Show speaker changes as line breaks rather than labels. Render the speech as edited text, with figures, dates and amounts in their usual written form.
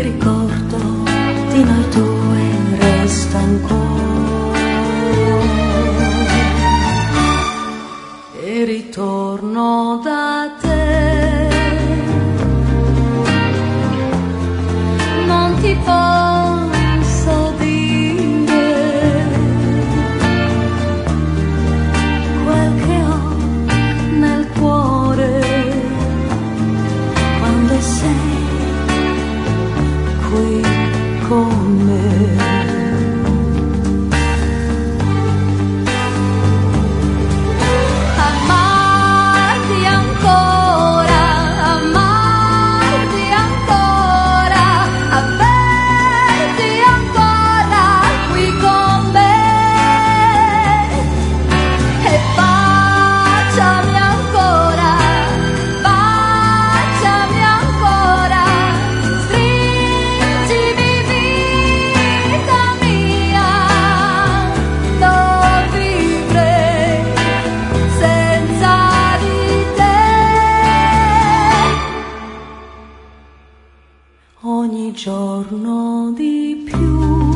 ricordo di noi due resta ancora e ritorno da te. Non ti posso dire quel che ho nel cuore quando sei qui con me. Amarti ancora, averti ancora qui con me. E baciami ancora, stringimi vita mia, non vivrei senza di te. Ogni giorno di più.